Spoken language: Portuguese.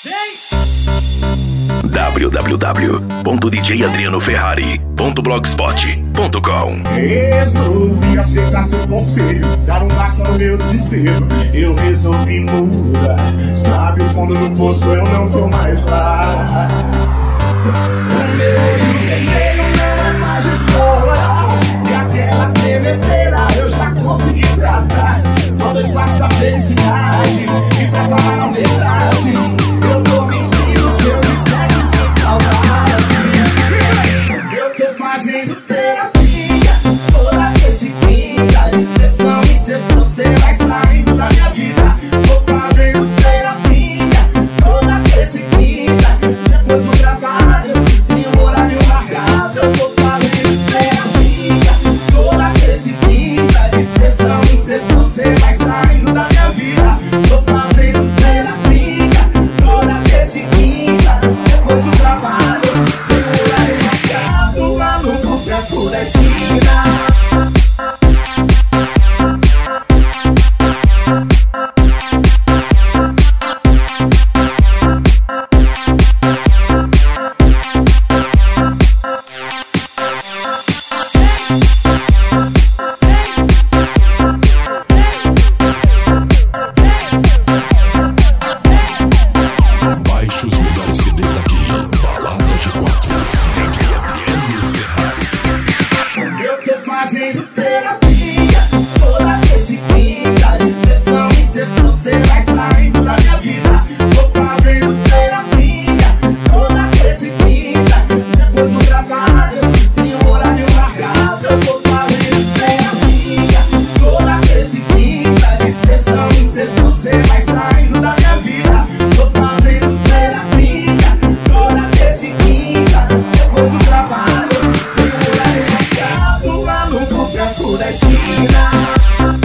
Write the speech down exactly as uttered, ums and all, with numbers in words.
w w w ponto d j adriano ferrari ponto blogspot ponto com. Resolvi aceitar seu conselho, dar um passo no meu desespero. Eu resolvi mudar, sabe o fundo do poço, eu não tô mais lá. O meu olho vermelho não é mais história, e aquela tremedeira eu já consegui tratar. Todo espaço da felicidade, e pra falar a verdade, eu tô mentindo se eu disser que sinto saudade. Eu tô fazendo terapia, toda vez que quinta, de sessão em sessão, cê vai saindo da minha vida. Tô fazendo terapia, toda vez que quinta, depois do trabalho, tem um horário marcado. Eu tô fazendo terapia, toda vez que quinta, de sessão em sessão, cê vai saindo da minha vida. Tô fazendo terapia, toda vez que quinta, depois do trabalho, tem um horário marcado lá no boteco da esquina. Baixe os melhores C Ds aqui. Balada de quatro. D J Adriano Ferrari. Eu tô fazendo terapia, toda vez que quinta, de sessão em sessão, cê vai saindo da minha vida. Tô fazendo terapia, toda vez que quinta, depois do trabalho, tem um horário marcado. Eu tô fazendo terapia, toda vez que quinta, de sessão em sessão, cê vai saindo da minha vida. Tô fazendo terapia, toda vez que quinta, depois do trabalho, tem um horário marcado lá no boteco da esquina.